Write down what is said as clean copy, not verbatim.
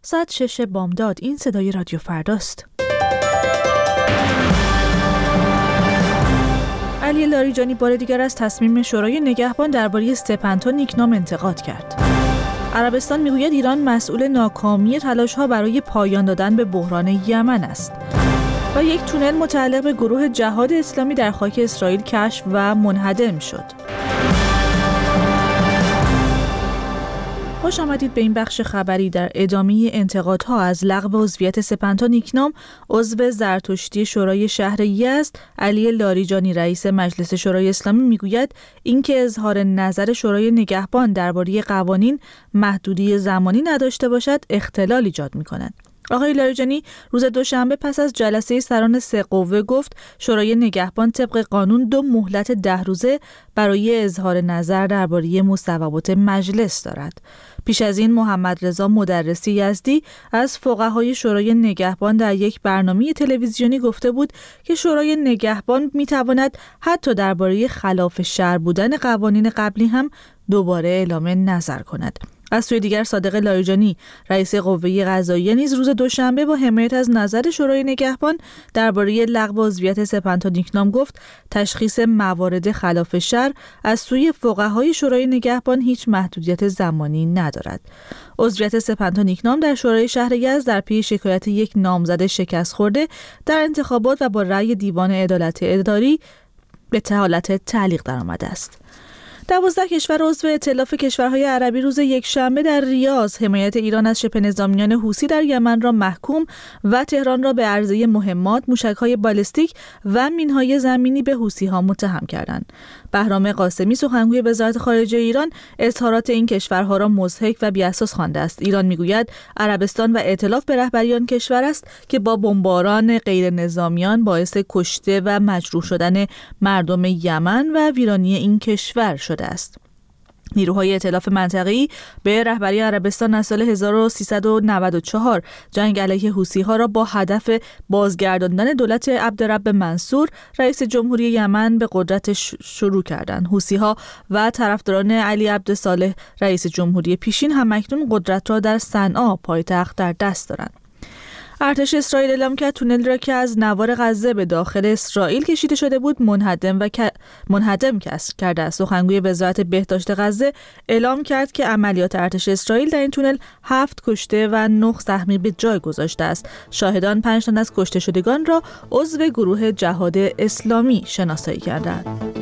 ساعت 6 بامداد. این صدای رادیو فرداست. علی لاریجانی بار دیگر از تصمیم شورای نگهبان درباره سپنتا نیکنام انتقاد کرد. عربستان میگوید ایران مسئول ناکامی تلاش‌ها برای پایان دادن به بحران یمن است. و یک تونل متعلق به گروه جهاد اسلامی در خاک اسرائیل کشف و منهدم شد. خوش آمدید به این بخش خبری. در ادامه انتقادها از لغو عضویت سپنتا نیکنام، عضو زرتشتی شورای شهر یزد علی لاریجانی رئیس مجلس شورای اسلامی میگوید اینکه اظهار نظر شورای نگهبان درباره قوانین محدودی زمانی نداشته باشد اختلال ایجاد می‌کند. آقای لاریجانی روز دوشنبه پس از جلسه سران 3 قوه گفت شورای نگهبان طبق قانون 2 مهلت 10 روزه برای اظهار نظر درباره مصوبات مجلس دارد. پیش از این محمد رضا مدرسی یزدی از فقهای شورای نگهبان در یک برنامه تلویزیونی گفته بود که شورای نگهبان میتواند حتی درباره خلاف شرع بودن قوانین قبلی هم دوباره اعلام نظر کند. از سوی دیگر صادق لاریجانی رئیس قوه قضاییه نیز روز دوشنبه با حمایت از نظر شورای نگهبان درباره لغو عضویت سپنتا نیکنام گفت تشخیص موارد خلاف شرع از سوی فقهای شورای نگهبان هیچ محدودیت زمانی ندارد. عضویت سپنتا نیکنام در شورای شهر یزد در پی شکایت یک نامزد شکست خورده در انتخابات و با رأی دیوان عدالت اداری به حالت تعلیق درآمده است. 12 کشور عضو ائتلاف کشورهای عربی روز یکشنبه در ریاض حمایت ایران از شبه نظامیان حوثی در یمن را محکوم و تهران را به عرضه مهمات، موشک‌های بالستیک و مین‌های زمینی به حوثی‌ها متهم کردند. بهرام قاسمی سخنگوی وزارت خارجه ایران اظهارات این کشورها را مضحک و بی‌اساس خوانده است. ایران میگوید عربستان و ائتلاف به رهبری آن کشور است که با بمباران غیر نظامیان باعث کشته و مجروح شدن مردم یمن و ویرانی این کشور شده است. نیروهای ائتلاف منطقه‌ای به رهبری عربستان از سال 1394 جنگ علیه حوثی‌ها را با هدف بازگرداندن دولت عبدالرب منصور رئیس جمهوری یمن به قدرت شروع کردند. حوثی‌ها و طرفداران علی عبدالصالح رئیس جمهوری پیشین همکنون قدرت را در صنعا پایتخت در دست دارند. ارتش اسرائیل اعلام کرد تونل را که از نوار غزه به داخل اسرائیل کشیده شده بود منهدم کرده است. سخنگوی وزارت بهداشت غزه اعلام کرد که عملیات ارتش اسرائیل در این تونل 7 کشته و 9 زخمی به جای گذاشته است. شاهدان 5 تن از کشته شدگان را عضو گروه جهاد اسلامی شناسایی کردند.